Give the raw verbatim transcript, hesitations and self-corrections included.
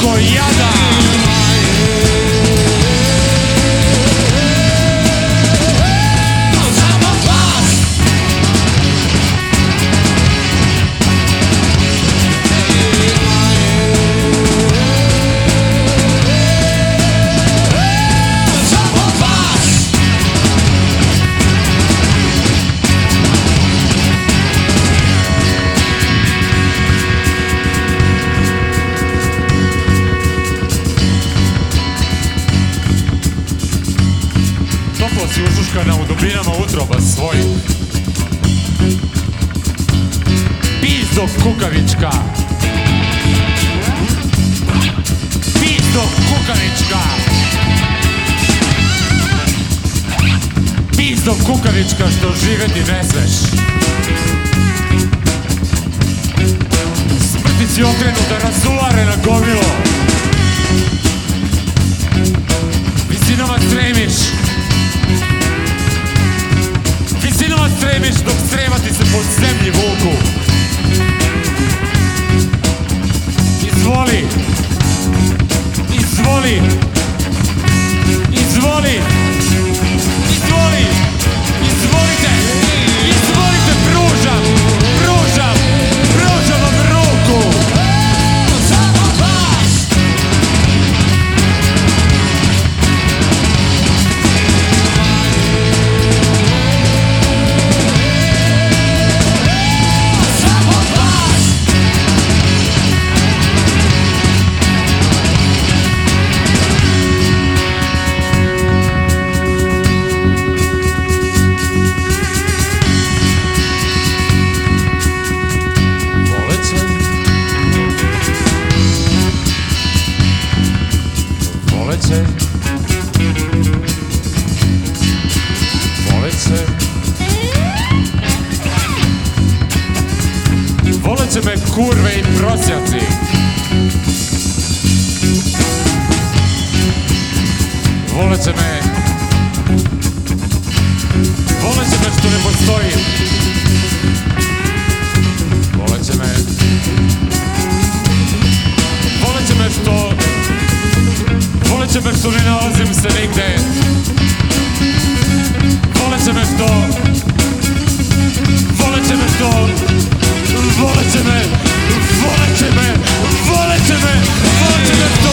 toliko jada. Toplo si ušuškana u dubinama utroba svojih. Pizdo kukavička. Pizdo kukavička. Pizdo kukavička što živeti ne smeš. Smrti si okrenuta razularena gomilo. Visinama stremiš. Visinama stremiš dok strema ti se po zemlji vuku. Izvoli. Izvoli. Izvoli. Izvoli. Izvolite. Izvolite, pružam. Pružam. Pružam vam ruku. Voleće, voleće, voleće me kurve i prosjaci. Voleće me, voleće me što ne postojim. Voleće me, voleće me što Voleće me što ne nalazim se nigde. Voleće me što Voleće me što Voleće me Voleće me Voleće me Voleće me